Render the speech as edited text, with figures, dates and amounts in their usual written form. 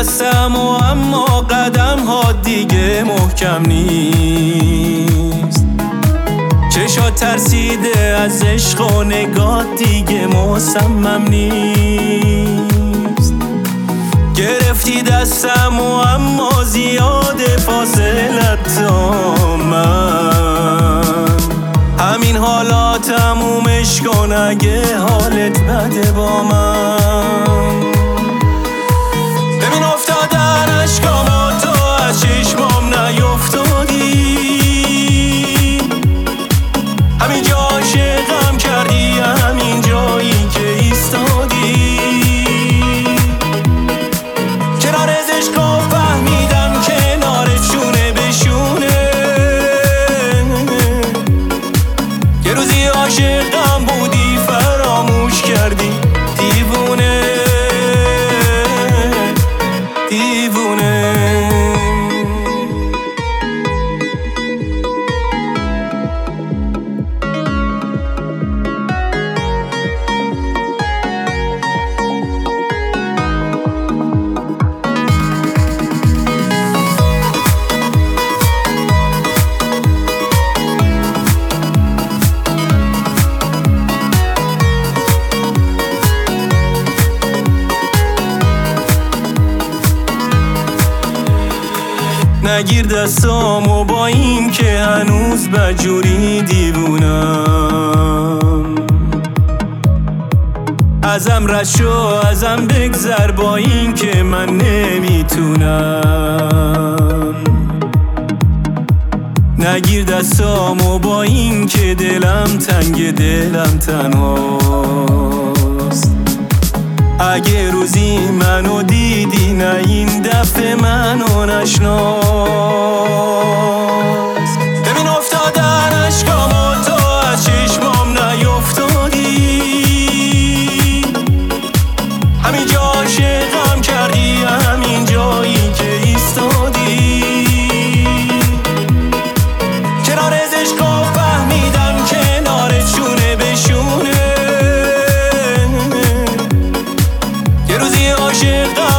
دستم و اما قدم ها دیگه محکم نیست. چشات ترسیده از عشق و نگاه دیگه مصمم نیست. گرفتی دستم و اما زیاده فاصلت تا من. همین حالا تمومش کن اگه حالت بده با من. ببین افتادن عشقام و تو از چشمام نیفتادی. همین جا عاشقم کردی، همین جایی که ایستادی. کنار از عشقا فهمیدم کنارت شونه به شونه. یه روزی عاشقم بودی فراموش کردی. دیوونه دیوونه. نگیر دستامو با این که هنوز بدجوری دیوونم. ازم رد شو ازم بگذر با این که من نمیتونم. نگیر دستامو با این که دلم تنگ دلم تنهاست. اگه روزی منو دیدی نه این دفعه منو نشناس. ببین افتادن عشقام و تو از چشمام نیفتادی. همین جا عاشقم کردی، همین جایی که ایستادی. کنار از عشقا فهمیدم کنارت شونه به شونه. یه روزی عاشقم